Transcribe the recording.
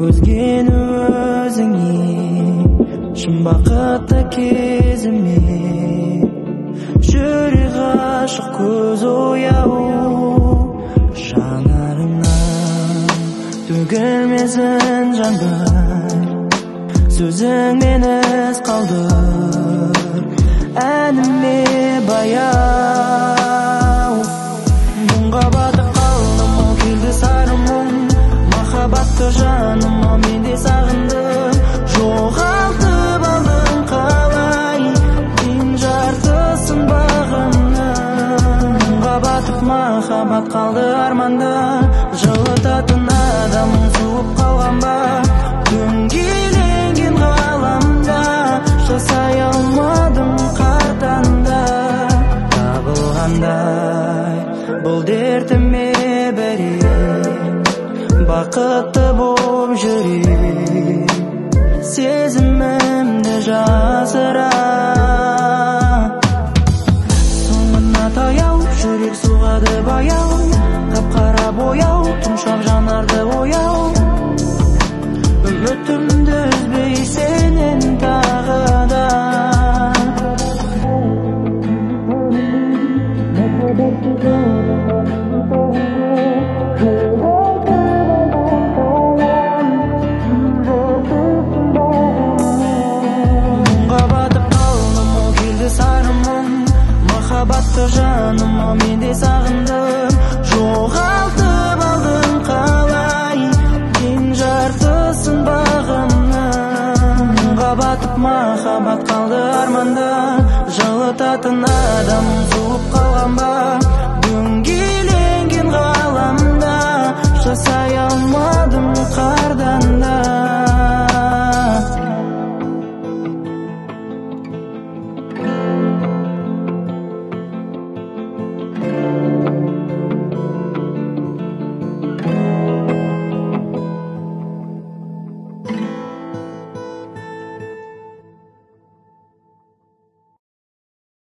өзгені өзіңе шын бақытты кезіме жүрек ғашық көз ояу жанарыңнан төгілмесін жаңбыр сөзіңнен із қалдыр әніме баяу мұңға батып қалдым ол келді сары мұң махаббатты жаным ал мен де сағындым жоғалтып алдың қалай мен жартысын бағымның мұңға батып махаббат қалды арманда жылытатын адамың суып қалған ба дөңгеленген ғаламда жасай алмадым қартаңда табылғандай бұл дертіме берем бақытты боп жүрем сезімімді жасыра соңына таяу жүрек соғады баяу қап-қара бояу тұмшақ жанарды ояу үмітімді үзбей сенен тағы да мұңға батып қалдым ол келді сары мұң махаббатты жаным ал мен де сағындым жоғалтып алдың қалай мен жартысын бағымның мұңға батып махаббат қалды арманда жылытатын адамың